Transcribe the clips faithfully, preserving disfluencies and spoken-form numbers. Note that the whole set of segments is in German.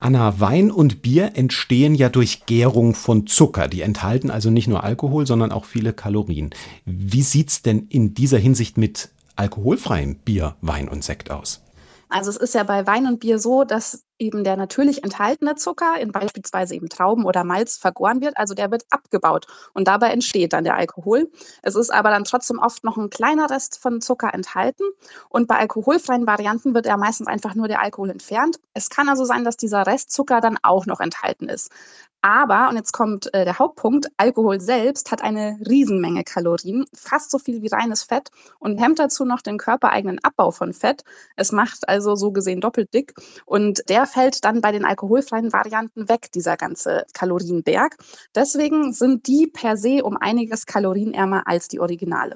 Anna, Wein und Bier entstehen ja durch Gärung von Zucker. Die enthalten also nicht nur Alkohol, sondern auch viele Kalorien. Wie sieht's denn in dieser Hinsicht mit alkoholfreiem Bier, Wein und Sekt aus? Also es ist ja bei Wein und Bier so, dass eben der natürlich enthaltene Zucker in beispielsweise eben Trauben oder Malz vergoren wird, also der wird abgebaut und dabei entsteht dann der Alkohol. Es ist aber dann trotzdem oft noch ein kleiner Rest von Zucker enthalten und bei alkoholfreien Varianten wird ja meistens einfach nur der Alkohol entfernt. Es kann also sein, dass dieser Restzucker dann auch noch enthalten ist. Aber, und jetzt kommt äh, der Hauptpunkt, Alkohol selbst hat eine Riesenmenge Kalorien, fast so viel wie reines Fett und hemmt dazu noch den körpereigenen Abbau von Fett. Es macht also so gesehen doppelt dick und der fällt dann bei den alkoholfreien Varianten weg, dieser ganze Kalorienberg. Deswegen sind die per se um einiges kalorienärmer als die Originale.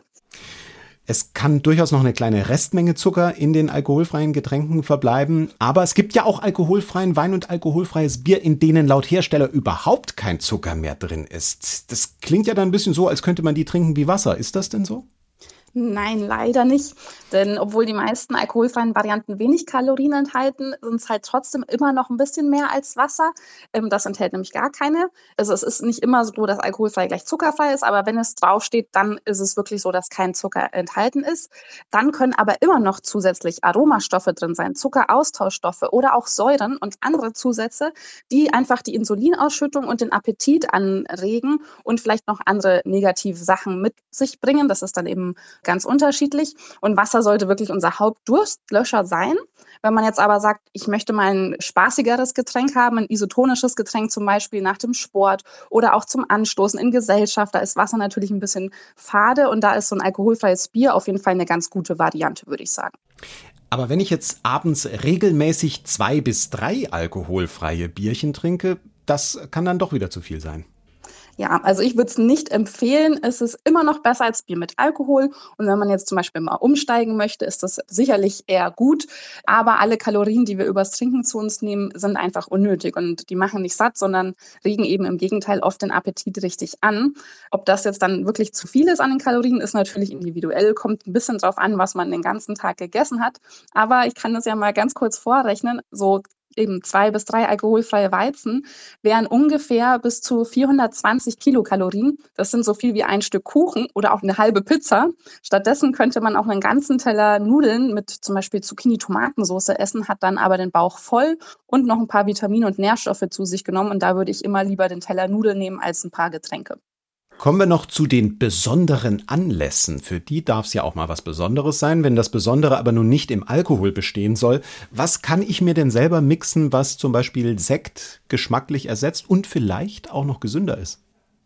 Es kann durchaus noch eine kleine Restmenge Zucker in den alkoholfreien Getränken verbleiben, aber es gibt ja auch alkoholfreien Wein und alkoholfreies Bier, in denen laut Hersteller überhaupt kein Zucker mehr drin ist. Das klingt ja dann ein bisschen so, als könnte man die trinken wie Wasser. Ist das denn so? Nein, leider nicht. Denn obwohl die meisten alkoholfreien Varianten wenig Kalorien enthalten, sind es halt trotzdem immer noch ein bisschen mehr als Wasser. Ähm, das enthält nämlich gar keine. Also es ist nicht immer so, dass alkoholfrei gleich zuckerfrei ist, aber wenn es draufsteht, dann ist es wirklich so, dass kein Zucker enthalten ist. Dann können aber immer noch zusätzlich Aromastoffe drin sein, Zuckeraustauschstoffe oder auch Säuren und andere Zusätze, die einfach die Insulinausschüttung und den Appetit anregen und vielleicht noch andere negative Sachen mit sich bringen. Das ist dann eben ganz unterschiedlich. Und Wasser sollte wirklich unser Hauptdurstlöscher sein. Wenn man jetzt aber sagt, ich möchte mal ein spaßigeres Getränk haben, ein isotonisches Getränk zum Beispiel nach dem Sport oder auch zum Anstoßen in Gesellschaft, da ist Wasser natürlich ein bisschen fade und da ist so ein alkoholfreies Bier auf jeden Fall eine ganz gute Variante, würde ich sagen. Aber wenn ich jetzt abends regelmäßig zwei bis drei alkoholfreie Bierchen trinke, das kann dann doch wieder zu viel sein. Ja, also ich würde es nicht empfehlen. Es ist immer noch besser als Bier mit Alkohol. Und wenn man jetzt zum Beispiel mal umsteigen möchte, ist das sicherlich eher gut. Aber alle Kalorien, die wir übers Trinken zu uns nehmen, sind einfach unnötig und die machen nicht satt, sondern regen eben im Gegenteil oft den Appetit richtig an. Ob das jetzt dann wirklich zu viel ist an den Kalorien, ist natürlich individuell, kommt ein bisschen drauf an, was man den ganzen Tag gegessen hat. Aber ich kann das ja mal ganz kurz vorrechnen. So eben zwei bis drei alkoholfreie Weizen wären ungefähr bis zu vierhundertzwanzig Kilokalorien. Das sind so viel wie ein Stück Kuchen oder auch eine halbe Pizza. Stattdessen könnte man auch einen ganzen Teller Nudeln mit zum Beispiel Zucchini-Tomatensauce essen, hat dann aber den Bauch voll und noch ein paar Vitamine und Nährstoffe zu sich genommen. Und da würde ich immer lieber den Teller Nudeln nehmen als ein paar Getränke. Kommen wir noch zu den besonderen Anlässen. Für die darf es ja auch mal was Besonderes sein. Wenn das Besondere aber nun nicht im Alkohol bestehen soll, was kann ich mir denn selber mixen, was zum Beispiel Sekt geschmacklich ersetzt und vielleicht auch noch gesünder ist?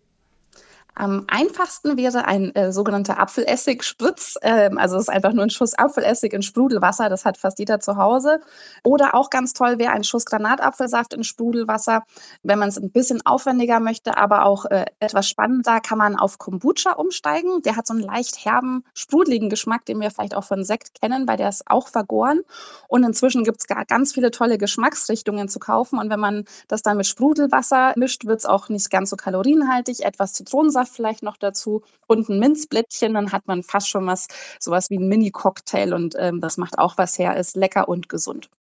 Am einfachsten wäre ein äh, sogenannter Apfelessig-Spritz. Ähm, also es ist einfach nur ein Schuss Apfelessig in Sprudelwasser. Das hat fast jeder zu Hause. Oder auch ganz toll wäre ein Schuss Granatapfelsaft in Sprudelwasser. Wenn man es ein bisschen aufwendiger möchte, aber auch äh, etwas spannender, kann man auf Kombucha umsteigen. Der hat so einen leicht herben, sprudeligen Geschmack, den wir vielleicht auch von Sekt kennen, weil der ist auch vergoren. Und inzwischen gibt es ganz viele tolle Geschmacksrichtungen zu kaufen. Und wenn man das dann mit Sprudelwasser mischt, wird es auch nicht ganz so kalorienhaltig. Etwas Zitronensaft vielleicht noch dazu und ein Minzblättchen, dann hat man fast schon was, sowas wie ein Mini-Cocktail und ähm, das macht auch was her, ist lecker und gesund.